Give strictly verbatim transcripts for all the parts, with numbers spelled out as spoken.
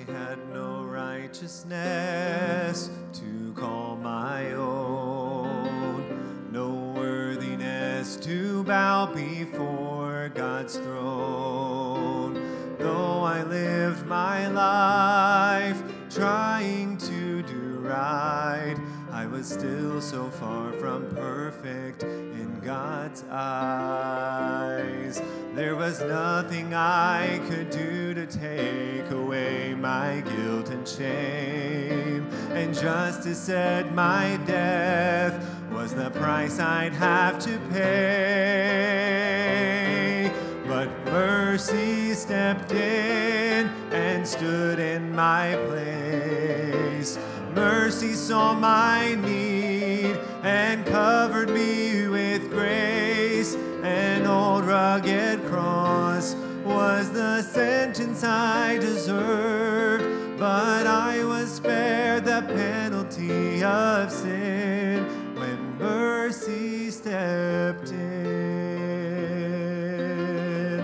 had no righteousness to call my own, no worthiness to bow before God's throne. Though I lived my life trying to do right, I was still so far from perfect in God's eyes. There was nothing I could do to take away my guilt and shame, and justice said my death was the price I'd have to pay. But mercy stepped in and stood in my place. Mercy saw my need and covered me with grace. An old rugged cross was the sentence I deserved, but I was spared the penalty of sin when mercy stepped in.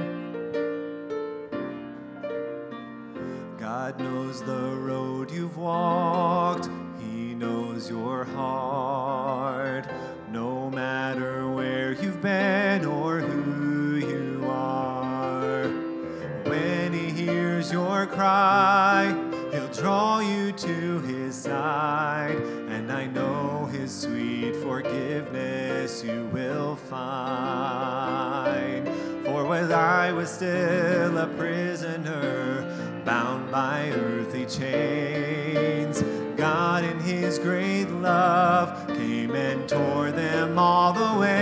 God knows the road you've walked, He knows your heart, no matter where you've been or who you are. When He hears your cry, He'll draw you to His side, and I know His sweet forgiveness you will find. For when I was still a prisoner, bound by earthly chains, God in His great love came and tore them all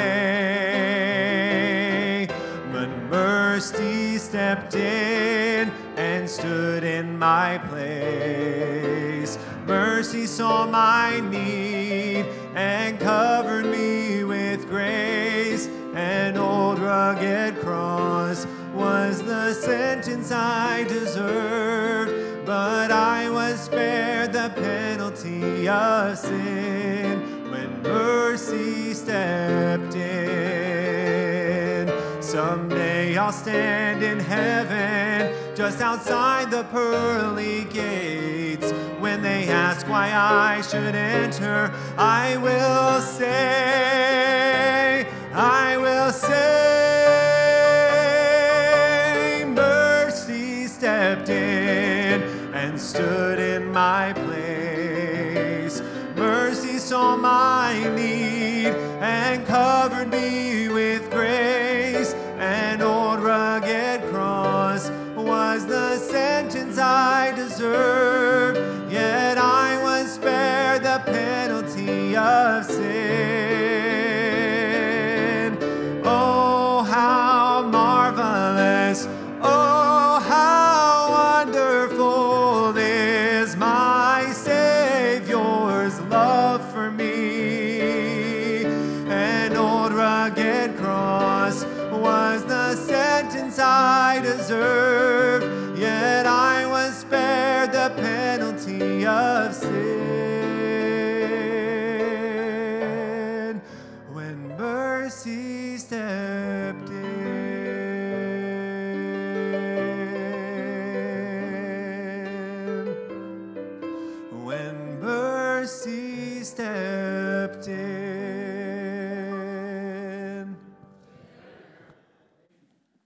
away. But mercy stepped in and stood in my place. Mercy saw my need and covered me with grace. An old rugged cross was the sentence I deserved, but I was spared the penalty of sin when mercy stepped in. Someday I'll stand in heaven just outside the pearly gates. When they ask why I should enter, I will say, I will say, mercy stepped in and stood in my place. Mercy saw my need and covered me with grace. An old rugged cross was the sentence I deserved, yet I was spared the penalty of sin. Oh, how marvelous, oh, how wonderful is my Savior's love for me. An old rugged cross was the sentence I deserved, yet I was spared the penalty of sin when mercy stepped in. When mercy stepped in.